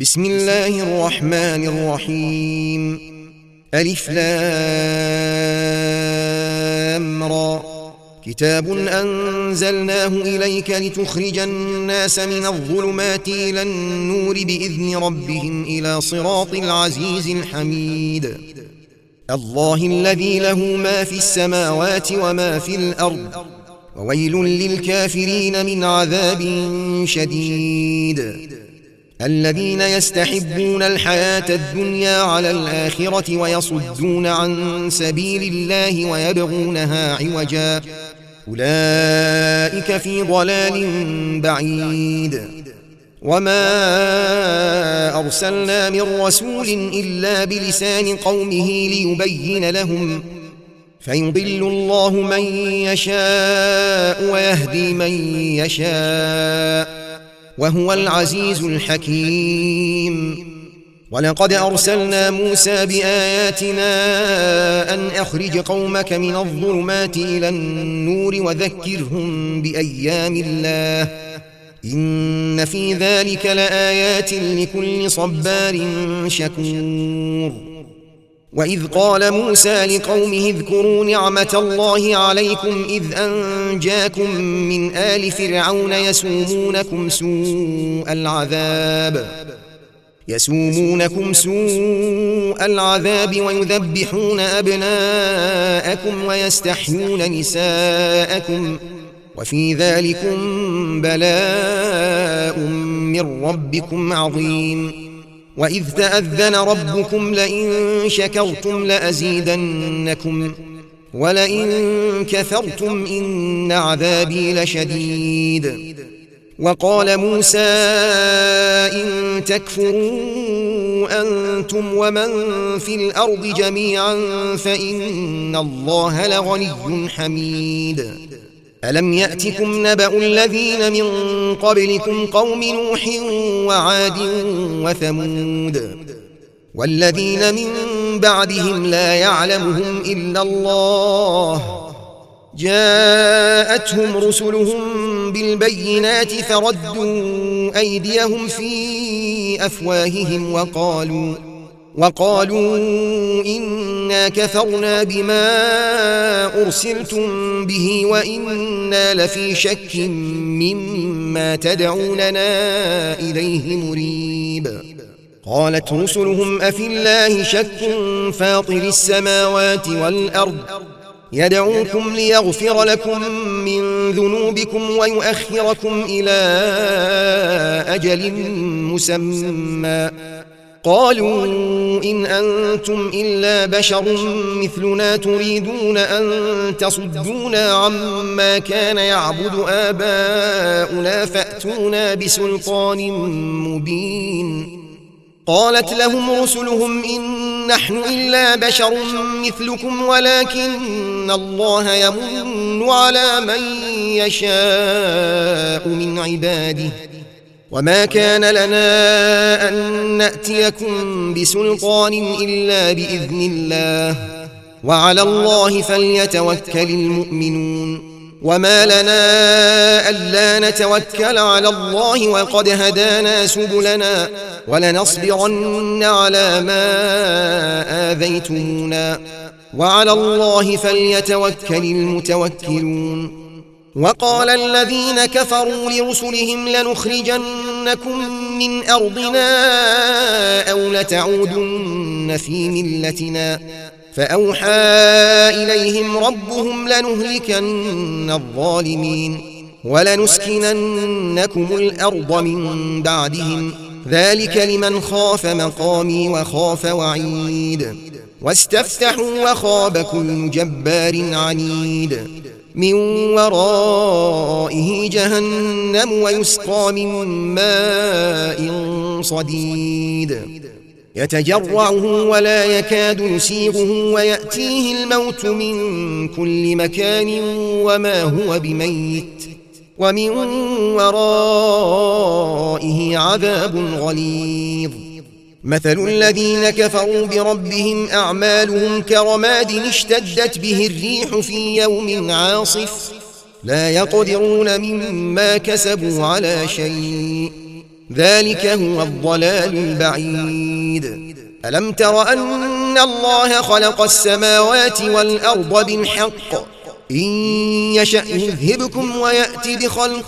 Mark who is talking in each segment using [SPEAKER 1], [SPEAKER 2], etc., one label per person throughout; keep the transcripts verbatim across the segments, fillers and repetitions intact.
[SPEAKER 1] بسم الله الرحمن الرحيم. ألف لام را. كتاب أنزلناه إليك لتخرج الناس من الظلمات إلى النور بإذن ربهم إلى صراط العزيز الحميد. الله الذي له ما في السماوات وما في الأرض، وويل للكافرين من عذاب شديد. الذين يستحبون الحياة الدنيا على الآخرة ويصدون عن سبيل الله ويبغونها عوجا، أولئك في ضلال بعيد. وما أرسلنا من رسول إلا بلسان قومه ليبين لهم، فيضل الله من يشاء ويهدي من يشاء، وهو العزيز الحكيم. ولقد أرسلنا موسى بآياتنا أن أخرج قومك من الظلمات إلى النور وذكرهم بأيام الله، إن في ذلك لآيات لكل صبار شكور. وإذ قال موسى لقومه اذكروا نعمة الله عليكم إذ أنجاكم من آل فرعون يسومونكم سوء العذاب يسومونكم سوء العذاب ويذبحون أبناءكم ويستحيون نساءكم، وفي ذلكم بلاء من ربكم عظيم. وإذ تأذن ربكم لئن شكرتم لأزيدنكم ولئن كفرتم إن عذابي لشديد. وقال موسى إن تكفروا أنتم ومن في الأرض جميعا فإن الله لغني حميد. ألم يأتكم نبأ الذين من قبلكم قوم نوح وعاد وثمود والذين من بعدهم لا يعلمهم إلا الله، جاءتهم رسلهم بالبينات فردوا أيديهم في أفواههم وقالوا وقالوا إنا كفرنا بما أرسلتم به وإنا لفي شك مما تدعوننا إليه مريب. قالت رسلهم أفي الله شك فاطر السماوات والأرض يدعوكم ليغفر لكم من ذنوبكم ويؤخركم إلى أجل مسمى، قالوا إن أنتم إلا بشر مثلنا تريدون أن تصدونا عما كان يعبد آباؤنا فأتونا بسلطان مبين. قالت لهم رسلهم إن نحن إلا بشر مثلكم ولكن الله يمن على من يشاء من عباده، وما كان لنا أن نأتيكم بسلطان إلا بإذن الله، وعلى الله فليتوكل المؤمنون. وما لنا ألا نتوكل على الله وقد هدانا سبلنا ولنصبرن على ما آذيتمونا، وعلى الله فليتوكل المتوكلون. وقال الذين كفروا لرسلهم لنخرجنكم من أرضنا أو لتعودن في ملتنا، فأوحى إليهم ربهم لنهلكن الظالمين ولنسكننكم الأرض من بعدهم، ذلك لمن خاف مقامي وخاف وعيد. واستفتحوا وخاب كل جبار عنيد، من ورائه جهنم ويسقى من ماء صديد يتجرعه ولا يكاد يسيغه ويأتيه الموت من كل مكان وما هو بميت، ومن ورائه عذاب غليظ. مثل الذين كفروا بربهم أعمالهم كرماد اشتدت به الريح في يوم عاصف لا يقدرون مما كسبوا على شيء ذلك هو الضلال البعيد. ألم تر أن الله خلق السماوات والأرض بالحق إن يشأ يذهبكم ويأتي بخلق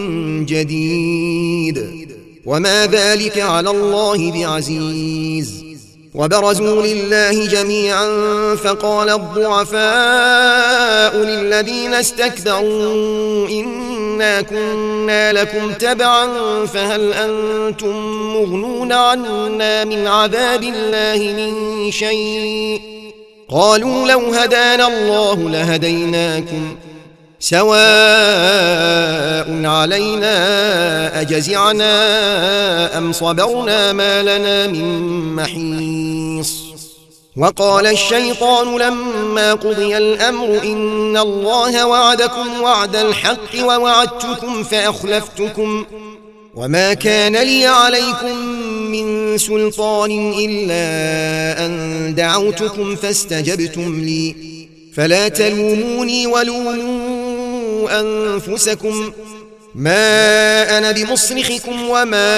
[SPEAKER 1] جديد وما ذلك على الله بعزيز. وبرزوا لله جميعا فقال الضعفاء للذين استكبروا إنا كنا لكم تبعا فهل أنتم مغنون عنا من عذاب الله من شيء قالوا لو هدانا الله لهديناكم سواء علينا أجزعنا أم صبرنا ما لنا من محيص. وقال الشيطان لما قضي الأمر إن الله وعدكم وعد الحق ووعدتكم فأخلفتكم وما كان لي عليكم من سلطان إلا أن دعوتكم فاستجبتم لي فلا تلوموني ولوموا أنفسكم ما أنا بمصرخكم وما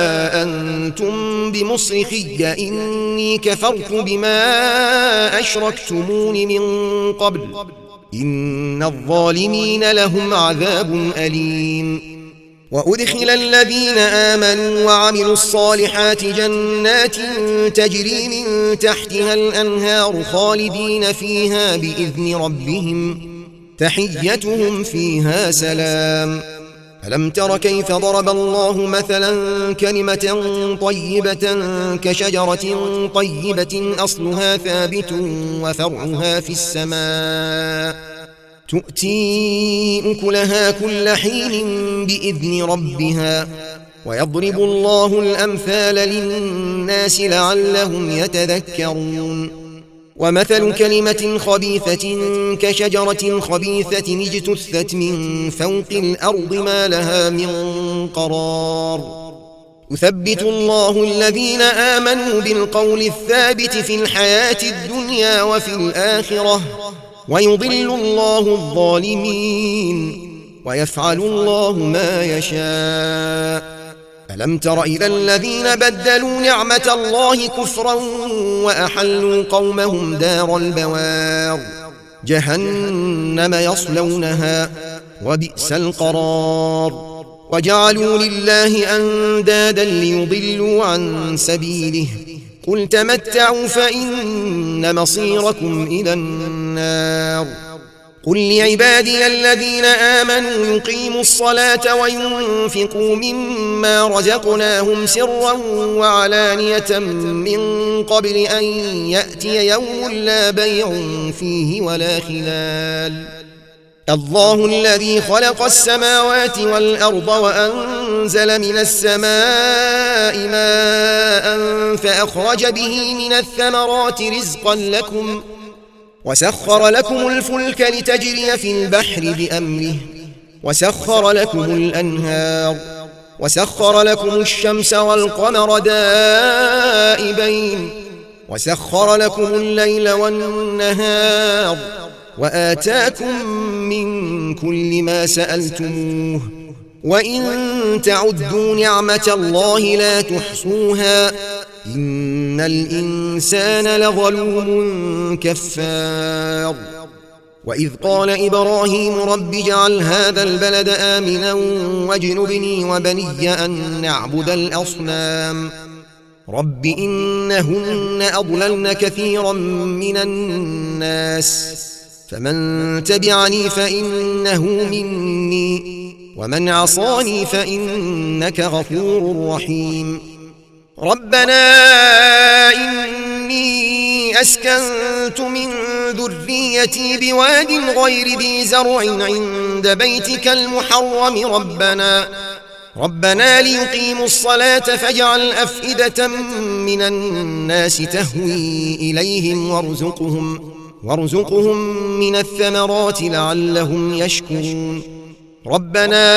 [SPEAKER 1] أنتم بمصرخي إني كفرت بما أشركتمون من قبل إن الظالمين لهم عذاب أليم. وأدخل الذين آمنوا وعملوا الصالحات جنات تجري من تحتها الأنهار خالدين فيها بإذن ربهم تحيتهم فيها سلام. ألم تر كيف ضرب الله مثلا كلمة طيبة كشجرة طيبة أصلها ثابت وفرعها في السماء تؤتي أكلها كل حين بإذن ربها ويضرب الله الأمثال للناس لعلهم يتذكرون. ومثل كلمة خبيثة كشجرة خبيثة اجتثت من فوق الأرض ما لها من قرار يثبت الله الذين آمنوا بالقول الثابت في الحياة الدنيا وفي الآخرة ويضل الله الظالمين ويفعل الله ما يشاء. ألم تر إلى الذين بدلوا نعمة الله كفرا وأحلوا قومهم دار البوار جهنم يصلونها وبئس القرار وجعلوا لله أندادا ليضلوا عن سبيله قل تمتعوا فإن مصيركم إلى النار. قل لعبادي الذين آمنوا يقيموا الصلاة وينفقوا مما رزقناهم سرا وعلانية من قبل أن يأتي يوم لا بيع فيه ولا خلال. الله الذي خلق السماوات والأرض وأنزل من السماء ماء فأخرج به من الثمرات رزقا لكم وسخر لكم الفلك لتجري في البحر بأمره وسخر لكم الأنهار وسخر لكم الشمس والقمر دائبين وسخر لكم الليل والنهار وآتاكم من كل ما سألتموه وإن تعدوا نعمة الله لا تحصوها إن الإنسان لظلوم كفار. وإذ قال إبراهيم رب اجعل هذا البلد آمنا واجنبني وبني أن نعبد الأصنام رب إنهن أضللن كثيرا من الناس فمن تبعني فإنه مني ومن عصاني فإنك غفور رحيم. ربنا إني أسكنت من ذريتي بواد غير ذي زرع عند بيتك المحرم ربنا ربنا ليقيموا الصلاة فاجعل أفئدة من الناس تهوي إليهم وارزقهم وارزقهم من الثمرات لعلهم يشكرون. ربنا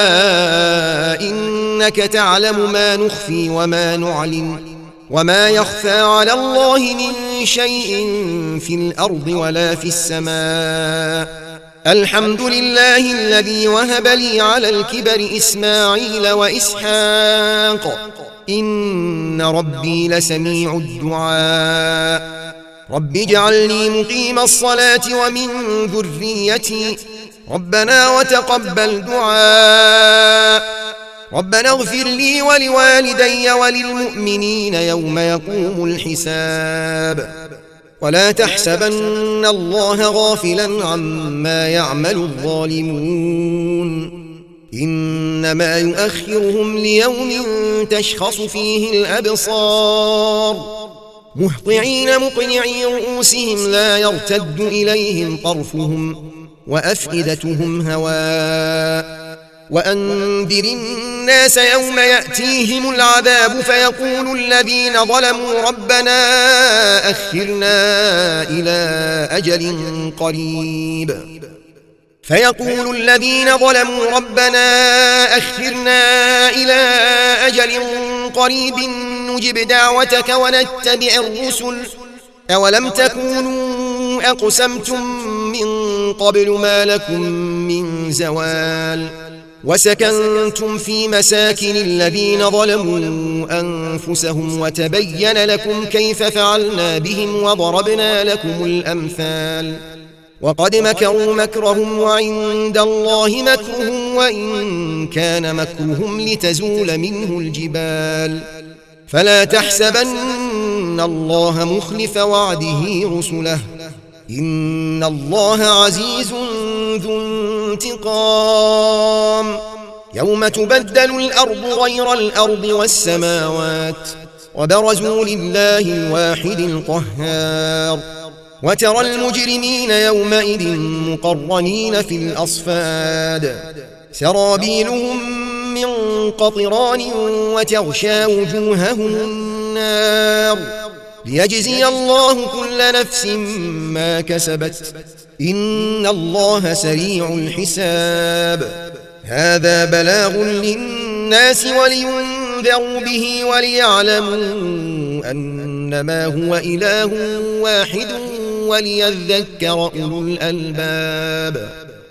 [SPEAKER 1] إنك تعلم ما نخفي وما نعلن وما يخفى على الله من شيء في الأرض ولا في السماء الحمد لله الذي وهب لي على الكبر إسماعيل وإسحاق إن ربي لسميع الدعاء رب اجعلني مقيم الصلاة ومن ذريتي ربنا وتقبل دعاء ربنا اغفر لي ولوالدي وللمؤمنين يوم يقوم الحساب ولا تحسبن الله غافلا عما يعمل الظالمون إنما يؤخرهم ليوم تشخص فيه الأبصار مهطعين مقنعي رؤوسهم لا يرتد إليهم طرفهم وأفئدتهم هواء وأنذر الناس يوم يأتيهم العذاب فيقول الذين ظلموا ربنا أخرنا إلى أجل قريب فيقول الذين ظلموا ربنا أخرنا إلى أجل قريب نجب دعوتك ونتبع الرسل أولم تكونوا أقسمتم من قبل ما لكم من زوال وسكنتم في مساكن الذين ظلموا أنفسهم وتبين لكم كيف فعلنا بهم وضربنا لكم الأمثال وقد مكروا مكرهم وعند الله مكرهم وإن كان مكرهم لتزول منه الجبال فلا تحسبن الله مخلف وعده رسله إن الله عزيز ذو انتقام يوم تبدل الأرض غير الأرض والسماوات وبرزوا لله الواحد القهار وترى المجرمين يومئذ مقرنين في الأصفاد سرابيلهم من قطران وتغشى وجوههم النار ليجزي الله كل نفس ما كسبت إن الله سريع الحساب هذا بلاغ للناس ولينذروا به وليعلموا أنما هو إله واحد وليذكر أولو الألباب